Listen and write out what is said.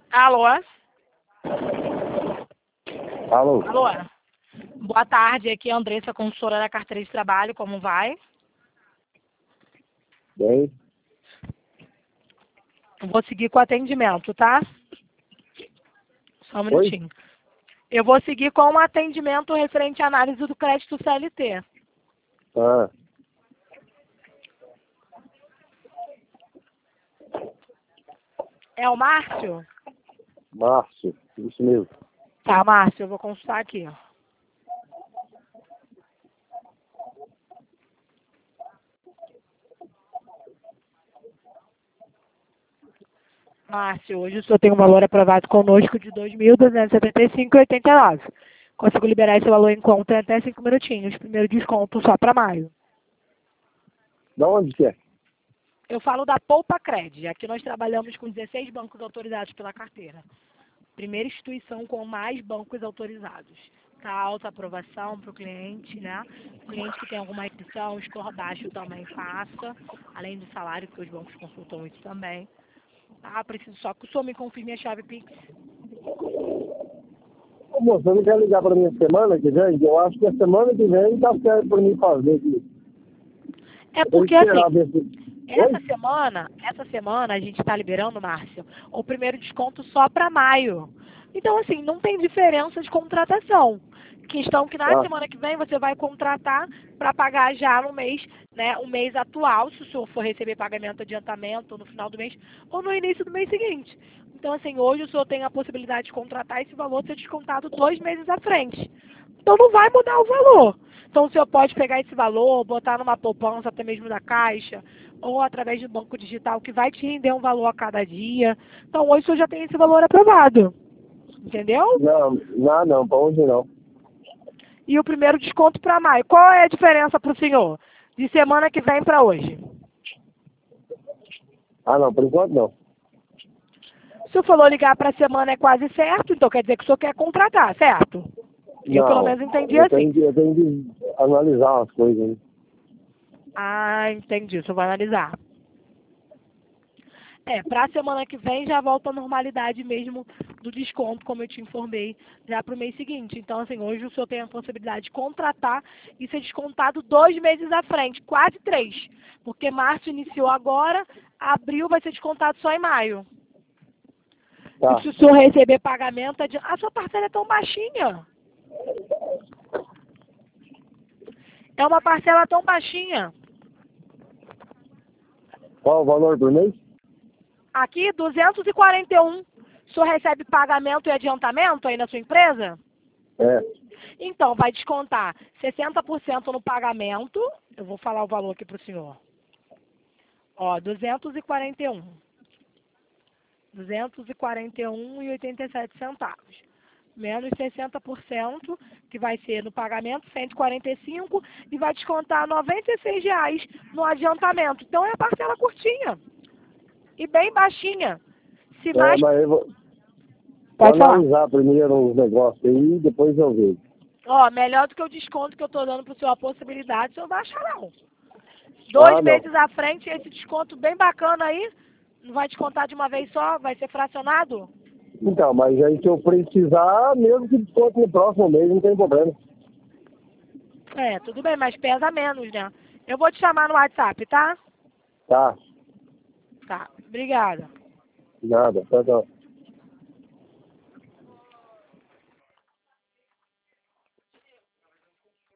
Alô? Alô? Alô? Boa tarde, aqui é a Andressa, consultora da carteira de trabalho, como vai? Bem? Vou seguir com o atendimento, tá? Só um Oi? minutinho. Eu vou seguir com o atendimento referente à análise do crédito CLT. Ah, É o Márcio? Márcio, isso mesmo. Tá, Márcio, eu vou consultar aqui. Márcio, hoje o senhor tem um valor aprovado conosco de R$ 2.275,89. Consigo liberar esse valor em conta em até 5 minutinhos. Primeiro desconto só para maio. Da onde que é? Eu falo da Poupa Cred. Aqui nós trabalhamos com 16 bancos autorizados pela carteira. Primeira instituição com mais bancos autorizados. Tá, alta aprovação para o cliente, né? O cliente que tem alguma restrição, score baixo também passa, além do salário, que os bancos consultam isso também. Tá, preciso só que o senhor me confirme a chave Pix. Ô, moço, você não quer ligar para mim semana que vem? Eu acho que a semana que vem tá certo para mim fazer aqui. É Eu tenho porque que esperar assim, ver se... essa semana a gente está liberando, Márcio, o primeiro desconto só para maio. Então, assim, não tem diferença de contratação. Questão que na Ah, semana que vem você vai contratar para pagar já no mês, né, o mês atual, se o senhor for receber pagamento adiantamento no final do mês ou no início do mês seguinte. Então, assim, hoje o senhor tem a possibilidade de contratar esse valor ser descontado 2 meses à frente. Então não vai mudar o valor. Então o senhor pode pegar esse valor, botar numa poupança até mesmo da Caixa, ou através do banco digital, que vai te render um valor a cada dia. Então hoje o senhor já tem esse valor aprovado. Entendeu? não, para hoje não. E o primeiro desconto para maio. Qual é a diferença para o senhor? De semana que vem para hoje. Ah, não, por enquanto não. Se o senhor falou ligar para a semana é quase certo, então quer dizer que o senhor quer contratar, certo? Eu pelo Não, menos entendi assim. eu tenho que analisar as coisas aí. Ah, entendi. O senhor vai analisar. Para a semana que vem já volta à normalidade mesmo do desconto, como eu te informei, já para o mês seguinte. Então, assim, hoje o senhor tem a possibilidade de contratar e ser descontado 2 meses à frente, quase 3. Porque março iniciou agora, abril vai ser descontado só em maio. Tá. E se o senhor receber pagamento, a sua parcela é tão baixinha. É uma parcela tão baixinha. Qual o valor por mês? Aqui, 241. O senhor recebe pagamento e adiantamento aí na sua empresa? É. Então, vai descontar 60% no pagamento. Eu vou falar o valor aqui para o senhor. Ó, 241. 241,87 centavos. Menos 60%, que vai ser no pagamento, 145, e vai descontar R$ 96 no adiantamento. Então, é a parcela curtinha e bem baixinha. Se mais... Mas eu vou Pode falar. analisar primeiro os negócios aí e depois eu vejo. Ó, melhor do que o desconto que eu estou dando para o senhor, a possibilidade, o senhor vai achar não. 2 meses à frente, esse desconto bem bacana aí, não vai descontar de uma vez só, vai ser fracionado? Então, mas aí se eu precisar, mesmo que desconto no próximo mês, não tem problema. É, tudo bem, mas pesa menos, né? Eu vou te chamar no WhatsApp, tá? Tá, Tá, obrigada. nada, tá.